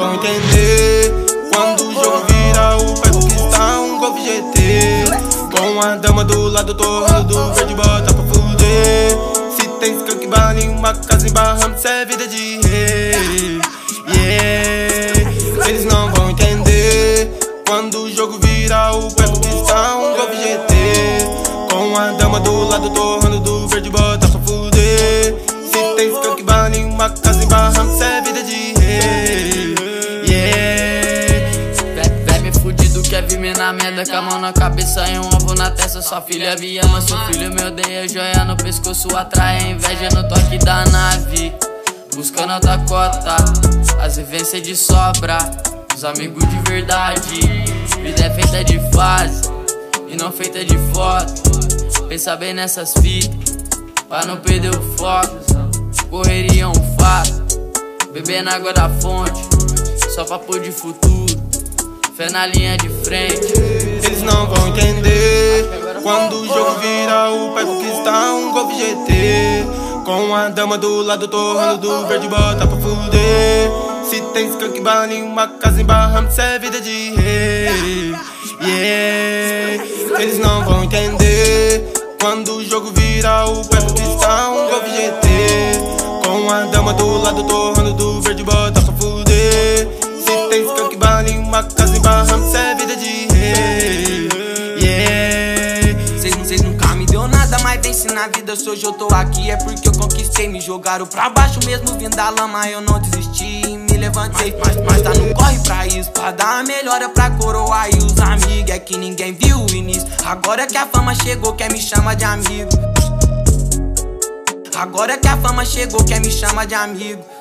vão entender quando o jogo vira o pai conquistar um Golf GT. Com a dama do lado, torrando do verde, bota pra fuder. Se tem skunk, bala em uma casa em Barramos, cê é vida de rei. Eles não vão entender quando o jogo vira o pai conquistar um Golf GT. Com a dama do lado, torrando do verde, bota pra fuder. Se tem skunk, bala em uma casa em Barramos, cê é vida de rei. Bebe fudido, quer vir me na merda, com a mão na cabeça e um ovo na testa. Sua filha me ama, seu filho me odeia. Joia no pescoço atrai a inveja no toque da nave. Buscando outra cota, as vivências de sobra, os amigos de verdade. Vida é feita de fase e não feita de foto. Pensa bem nessas fitas, pra não perder o foco. Correria é um fato, beber na água da fonte, só papo de futuro, fé na linha de frente. Eles não vão entender quando o jogo vira o pai conquistar um Golf GT. Com a dama do lado, torrando do verde, bota pra fuder. Se tem skunk, bala em uma casa em Barramos, cê é vida de rei. Eles não vão entender quando o jogo vira o pai conquistar um Golf GT. Com a dama do lado, torrando do verde, bota pra fuder. Se tem skunk, bala em uma casa em Barramos, cê é vida de rei. Cês nunca me deu nada, mas vence na vida. Se hoje eu tô aqui é porque eu conquistei. Me jogaram pra baixo mesmo vindo da lama, eu não desisti e me levantei. Mas tá no corre pra isso, pra dar a melhora pra coroa e os amigos. É que ninguém viu o início, agora que a fama chegou quer me chama de amigo. Agora que a fama chegou quer me chama de amigo.